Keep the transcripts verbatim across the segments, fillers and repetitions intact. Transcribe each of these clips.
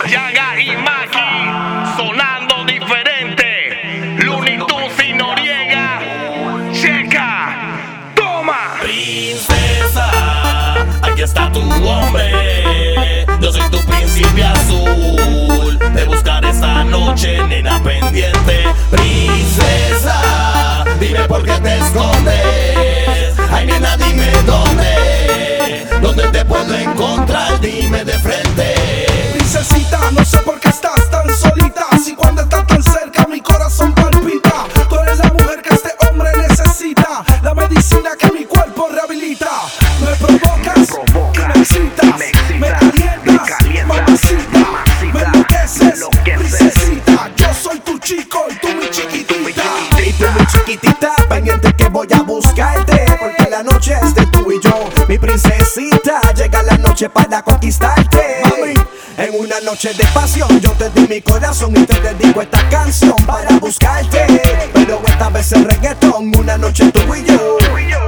Yaga y Maki, sonando diferente. Looney Tunes y Noriega, checa, toma. Princesa, aquí está tu hombre. Yo soy tu príncipe azul. Te buscaré esta noche, nena pendiente. Princesa, dime por qué te escondes. Ay, nena, dime dónde. ¿Dónde te puedo encontrar? Dime de frente. Princesita, no sé por qué estás tan solita. Si cuando estás tan cerca mi corazón palpita. Tú eres la mujer que este hombre necesita. La medicina que mi cuerpo rehabilita. Me provocas, me excitas, me calientas, mamacita, me enloqueces, princesita. Yo soy tu chico y tú mi chiquitita. Y tú mi chiquitita, pendiente que voy a buscarte. Porque la noche es de tú y yo, mi princesita. Llega la noche para conquistarte, mami. En una noche de pasión yo te di mi corazón y te dedico esta canción para buscarte. Pero esta vez el reggaetón, una noche tú y yo.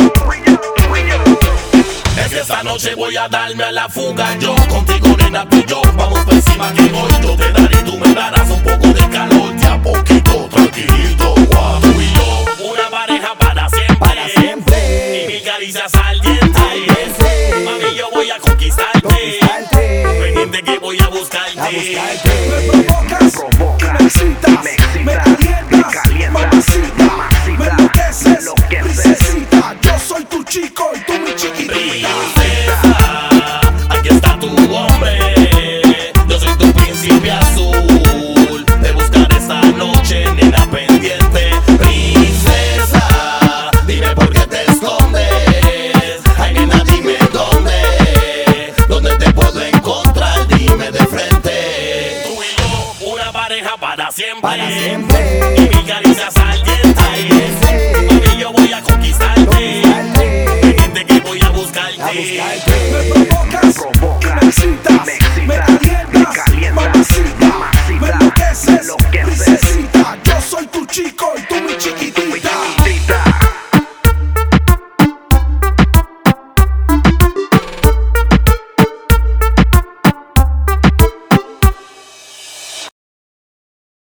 Es que esta noche voy a darme a la fuga. Yo contigo, nena, tú y yo. Vamos por encima que voy. Yo te daré y tú me darás un poco de calor. Ya poquito, tranquilito, wow. Tú y yo, una pareja para siempre. Para siempre. Y mi caricias al diente. Mami, yo voy a conquistarte. Conquistarte. Pendiente que voy a buscarte. A buscarte. Me provocas, me excitas, me calientas, mamacita, me enloqueces, princesita. Yo soy tu chico y tú mi chiquitita. Princesa, aquí está tu hombre. Yo soy tu príncipe azul. Te buscaré esta noche, nena pendiente. Princesa, dime por qué te escondes. Ay, nena, dime dónde. ¿Dónde te puedo encontrar? Dime de frente. Tú y yo, una pareja para siempre. Para siempre. Y mi caricias al diente. Mami, yo voy a